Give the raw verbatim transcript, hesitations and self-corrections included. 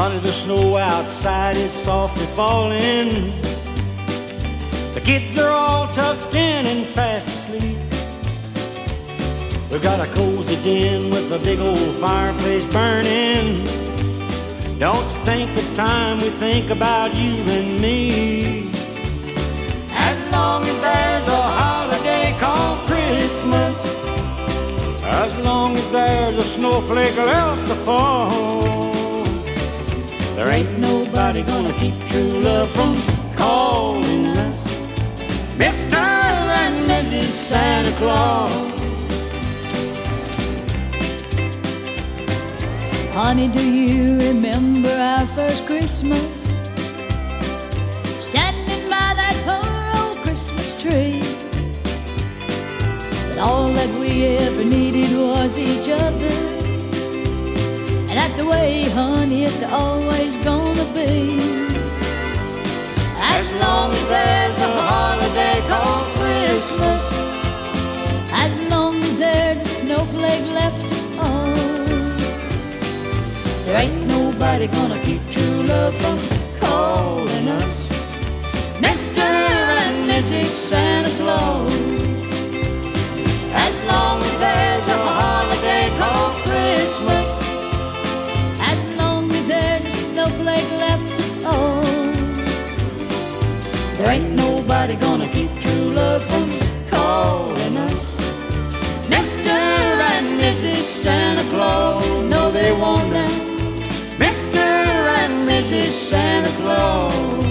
Honey, the snow outside is softly falling. The kids are all tucked in and fast asleep. We've got a cozy den with a big old fireplace burning. Don't you think it's time we think about you and me? As long as there's a holiday called Christmas, as long as there's a snowflake left to fall, there ain't nobody gonna keep true love from calling us Mister and Missus Santa Claus. Honey, do you remember our first Christmas? Standing by that poor old Christmas tree. But all that we ever needed was each other. And that's the way, honey, it's always gonna be. As long as there's a holiday called Christmas, as long as there's a snowflake left to fall, there ain't nobody gonna keep true love from calling us Mister and Missus Santa Claus. As long as there's a holiday called Christmas, as long as there's a snowflake left to fall, there ain't nobody gonna keep true love from calling us Mister and Missus Santa Claus. No, they won't now, Mister and Missus Santa Claus.